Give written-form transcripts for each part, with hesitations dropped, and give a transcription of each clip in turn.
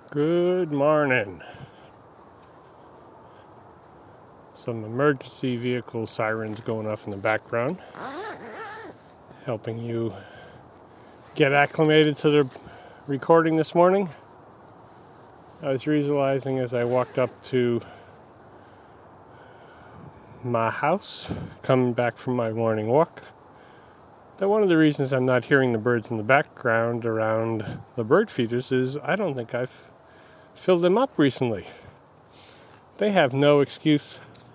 Good morning. Some emergency vehicle sirens going off in the background, helping you get acclimated to the recording this morning. I was realizing as I walked up to my house, coming back from my morning walk, that one of the reasons I'm not hearing the birds in the background around the bird feeders is I don't think I've filled them up recently. They have no excuse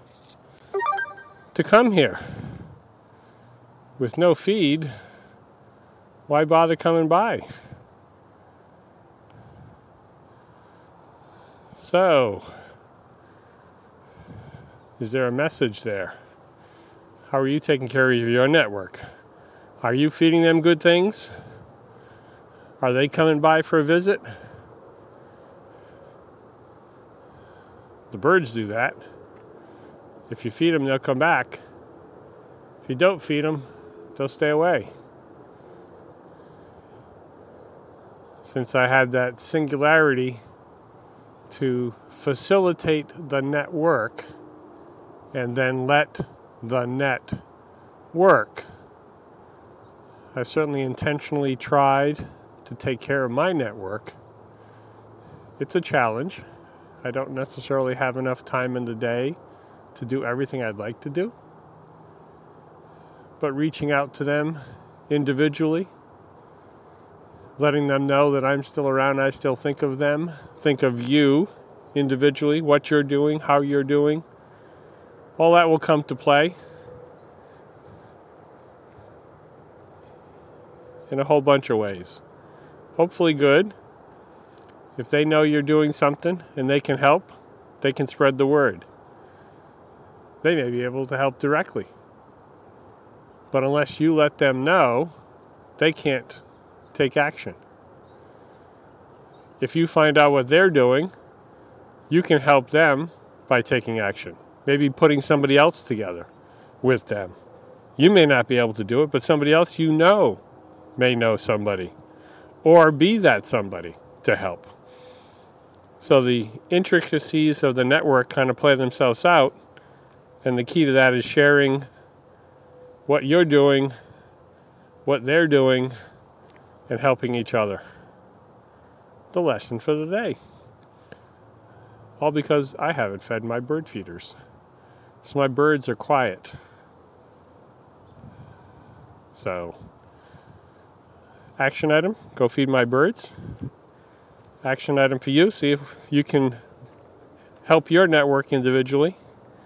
to come here. With no feed, why bother coming by? So, is there a message there? How are you taking care of your network? Are you feeding them good things? Are they coming by for a visit? The birds do that. If you feed them, they'll come back. If you don't feed them, they'll stay away. Since I had that singularity to facilitate the network and then let the net work, I've certainly intentionally tried to take care of my network. It's a challenge. I don't necessarily have enough time in the day to do everything I'd like to do. But reaching out to them individually, letting them know that I'm still around, I still think of them, think of you individually, what you're doing, how you're doing, all that will come to play in a whole bunch of ways. Hopefully good. If they know you're doing something and they can help, they can spread the word. They may be able to help directly. But unless you let them know, they can't take action. If you find out what they're doing, you can help them by taking action. Maybe putting somebody else together with them. You may not be able to do it, but somebody else you know may know somebody. Or be that somebody to help. So the intricacies of the network kind of play themselves out, and the key to that is sharing what you're doing, what they're doing, and helping each other. The lesson for the day. All because I haven't fed my bird feeders. So my birds are quiet. So, action item, go feed my birds. Action item for you, see if you can help your network individually.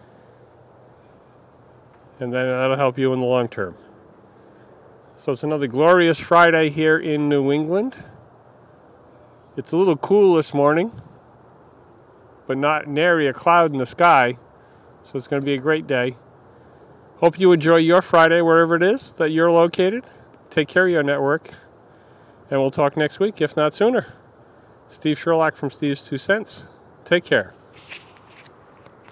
And then that'll help you in the long term. So it's another glorious Friday here in New England. It's a little cool this morning, but not nary a cloud in the sky. So it's going to be a great day. Hope you enjoy your Friday wherever it is that you're located. Take care of your network. And we'll talk next week, if not sooner. Steve Sherlock from Steve's 2 Cents. Take care.